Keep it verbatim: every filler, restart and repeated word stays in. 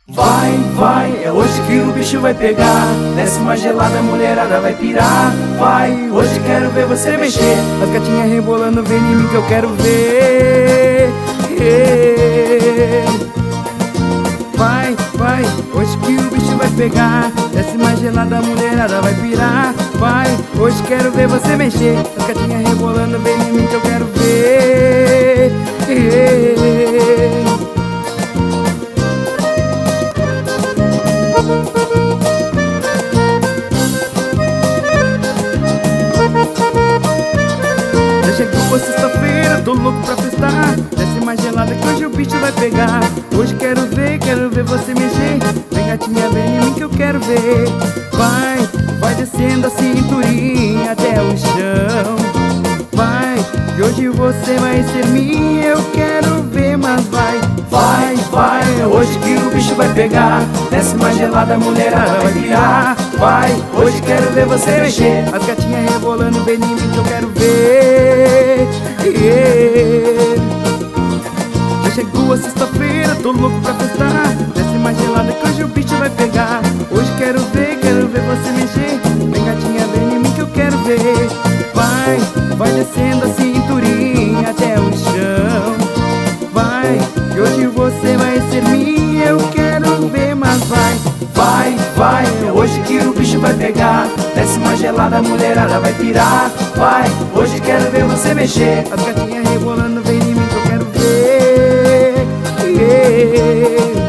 Vai, vai, é hoje que o bicho vai pegar. Desce uma gelada, a mulherada vai pirar. Vai, hoje quero ver você mexer. As gatinhas rebolando, vem em mim que eu quero ver. Vai, vai, hoje que o bicho vai pegar. Desce uma gelada, a mulherada vai pirar. Vai, hoje quero ver você mexer. As gatinhas rebolando, vem em mim que eu quero ver. Já chegou a sexta-feira, tô louco pra festar. Desce mais gelada que hoje o bicho vai pegar. Hoje quero ver, quero ver você mexer. Vem gatinha, vem em mim que eu quero ver. Vai, vai descendo a cinturinha até o chão. Vai, que hoje você vai ser minha. Eu quero ver, mas vai. Vai, vai, é hoje que o bicho vai pegar. Desce uma gelada, a mulherada vai pirar. Vai, hoje quero ver você mexer. As gatinhas rebolando, vem em mim que eu quero ver. Já chegou a sexta-feira, tô louco pra festar. Desce mais gelada que hoje o bicho vai pegar. Hoje quero ver, quero ver você mexer. Vem gatinha, vem em mim que eu quero ver. Vai, vai descendo a cinturinha até o chão. Vai, que hoje você vai ser minha. Eu quero ver, mas vai. Vai, vai, é hoje que o bicho vai pegar. Desce uma gelada, a mulherada vai pirar. Vai, hoje quero ver você mexer. As gatinhas rebolando, vem em mim que eu quero ver.